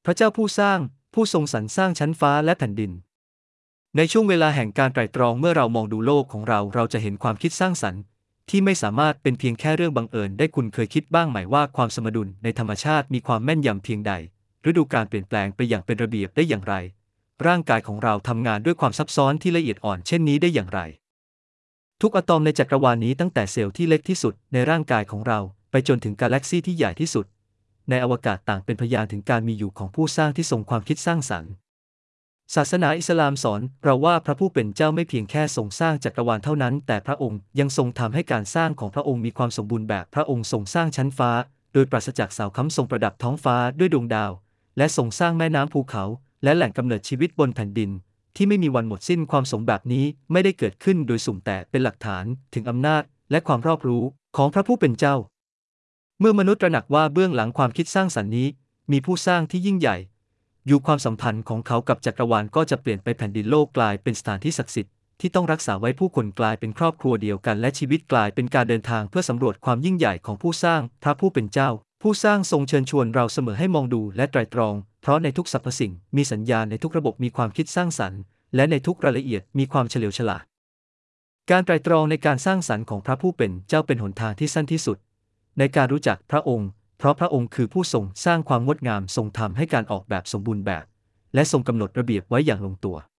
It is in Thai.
พระเจ้าผู้สร้างผู้ทรงสรรสร้างชั้นฟ้าและแผ่นดินในช่วงเวลาแห่งการไตร่ตรองเมื่อเรามองดูโลกของเราจะเห็นความคิดสร้างสรรค์ที่ไม่สามารถเป็นเพียงแค่เรื่องบังเอิญได้คุณเคยคิดบ้างไหมว่าความสมดุลในธรรมชาติมีความแม่นยำเพียงใดฤดูกาลเปลี่ยนแปลงไปอย่างเป็นระเบียบได้อย่างไรร่างกายของเราทำงานด้วยความซับซ้อนที่ละเอียดอ่อนเช่นนี้ได้อย่างไรทุกอะตอมในจักรวาลนี้ตั้งแต่เซลล์ที่เล็กที่สุดในร่างกายของเราไปจนถึงกาแล็กซีที่ใหญ่ที่สุดในอวกาศต่างเป็นพยานถึงการมีอยู่ของผู้สร้างที่ทรงความคิดสร้างสรรค์ศาสนาอิสลามสอนเราว่าพระผู้เป็นเจ้าไม่เพียงแค่ทรงสร้างจักรวาลเท่านั้นแต่พระองค์ยังทรงทำให้การสร้างของพระองค์มีความสมบูรณ์แบบพระองค์ทรงสร้างชั้นฟ้าโดยปราศจากเสาค้ำทรงประดับท้องฟ้าด้วยดวงดาวและทรงสร้างแม่น้ำภูเขาและแหล่งกำเนิดชีวิตบนแผ่นดินที่ไม่มีวันหมดสิ้นความสมแบบนี้ไม่ได้เกิดขึ้นโดยสุ่มแต่เป็นหลักฐานถึงอำนาจและความรอบรู้ของพระผู้เป็นเจ้าเมื่อมนุษย์ตระหนักว่าเบื้องหลังความคิดสร้างสรรค์นี้มีผู้สร้างที่ยิ่งใหญ่อยู่ความสัมพันธ์ของเขากับจักรวาลก็จะเปลี่ยนไปแผ่นดินโลกกลายเป็นสถานที่ศักดิ์สิทธิ์ที่ต้องรักษาไว้ผู้คนกลายเป็นครอบครัวเดียวกันและชีวิตกลายเป็นการเดินทางเพื่อสำรวจความยิ่งใหญ่ของผู้สร้างพระผู้เป็นเจ้าผู้สร้างทรงเชิญชวนเราเสมอให้มองดูและไตร่ตรองเพราะในทุกสรรพสิ่งมีสัญญาณในทุกระบบมีความคิดสร้างสรรค์และในทุกรายละเอียดมีความเฉลียวฉลาดการไตร่ตรองในการสร้างสรรค์ของพระผู้เป็นเจ้าเป็นหนทางที่สั้นที่สุดในการรู้จักพระองค์เพราะพระองค์คือผู้ทรงสร้างความงดงามทรงทำให้การออกแบบสมบูรณ์แบบและทรงกำหนดระเบียบไว้อย่างลงตัว